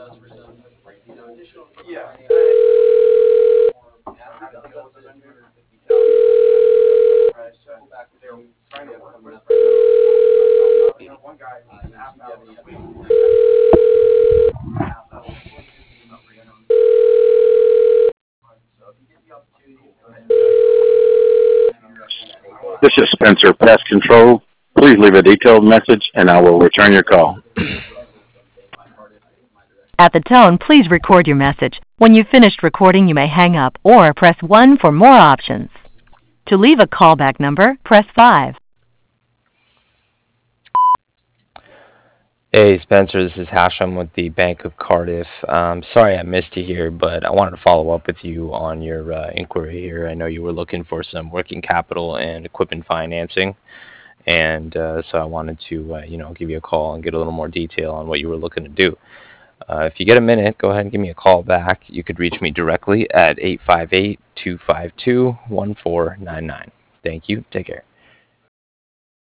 Yeah. They're trying to work with one guy was asked out this week. This is Spencer Pest Control. Please leave a detailed message and I will return your call. At the tone, please record your message. When you've finished recording, you may hang up or press 1 for more options. To leave a callback number, press 5. Hey Spencer, this is Hashem with the Bank of Cardiff. Sorry I missed you here, but I wanted to follow up with you on your inquiry here. I know you were looking for some working capital and equipment financing, and so I wanted to give you a call and get a little more detail on what you were looking to do. If you get a minute, go ahead and give me a call back. You could reach me directly at 858-252-1499. Thank you. Take care.